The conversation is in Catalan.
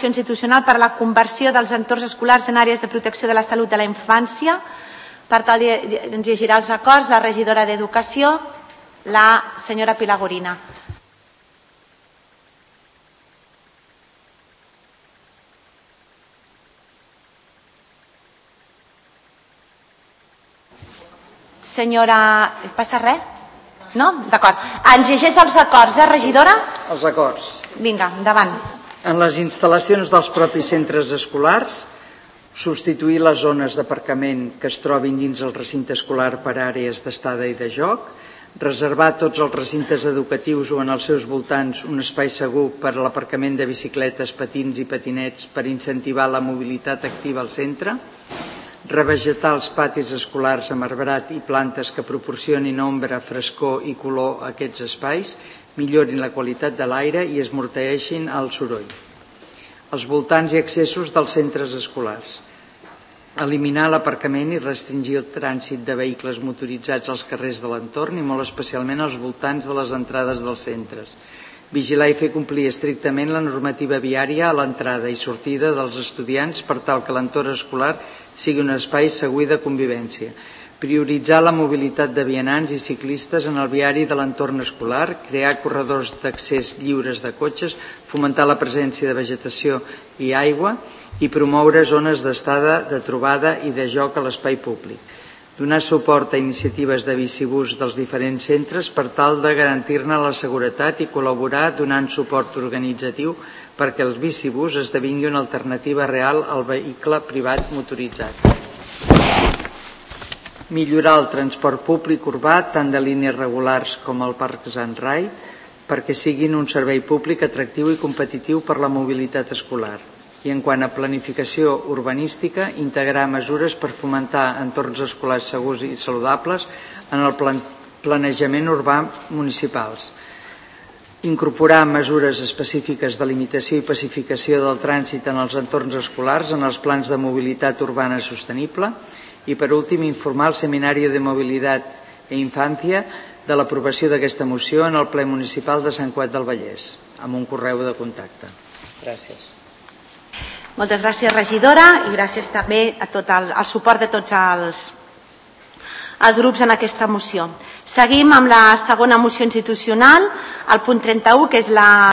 institucional per a la conversió dels entorns escolars en àrees de protecció de la salut de la infància. Per tal, ens llegirà els acords la regidora d'Educació, la senyora Pilar Gorina. Senyora... Passa res? No? D'acord. Ens llegeix els acords, regidora? Els acords. Vinga, endavant. En les instal·lacions dels propis centres escolars, substituir les zones d'aparcament que es trobin dins el recinte escolar per àrees d'estada i de joc, reservar tots els recintes educatius o en els seus voltants un espai segur per a l'aparcament de bicicletes, patins i patinets per incentivar la mobilitat activa al centre, revegetar els patis escolars amb arbrat i plantes que proporcionin ombra, frescor i color a aquests espais, millorin la qualitat de l'aire i esmorteeixin el soroll. Els voltants i accessos dels centres escolars. Eliminar l'aparcament i restringir el trànsit de vehicles motoritzats als carrers de l'entorn i molt especialment als voltants de les entrades dels centres. Vigilar i fer complir estrictament la normativa viària a l'entrada i sortida dels estudiants per tal que l'entorn escolar sigui un espai segur de convivència. Prioritzar la mobilitat de vianants i ciclistes en el viari de l'entorn escolar, crear corredors d'accés lliures de cotxes, fomentar la presència de vegetació i aigua i promoure zones d'estada, de trobada i de joc a l'espai públic. Donar suport a iniciatives de bicibús dels diferents centres per tal de garantir-ne la seguretat i col·laborar donant suport organitzatiu perquè el bicibús esdevingui una alternativa real al vehicle privat motoritzat. Millorar el transport públic urbà tant de línies regulars com el Parks and Ride perquè siguin un servei públic atractiu i competitiu per la mobilitat escolar. I en quant a planificació urbanística, integrar mesures per fomentar entorns escolars segurs i saludables en el planejament urbà municipals. Incorporar mesures específiques de limitació i pacificació del trànsit en els entorns escolars en els plans de mobilitat urbana sostenible i, per últim, informar el Seminari de Mobilitat e Infància de l'aprovació d'aquesta moció en el ple municipal de Sant Cugat del Vallès, amb un correu de contacte. Gràcies. Moltes gràcies, regidora, i gràcies també a tot el suport de tots els grups en aquesta moció. Seguim amb la segona moció institucional, el punt 31, que és la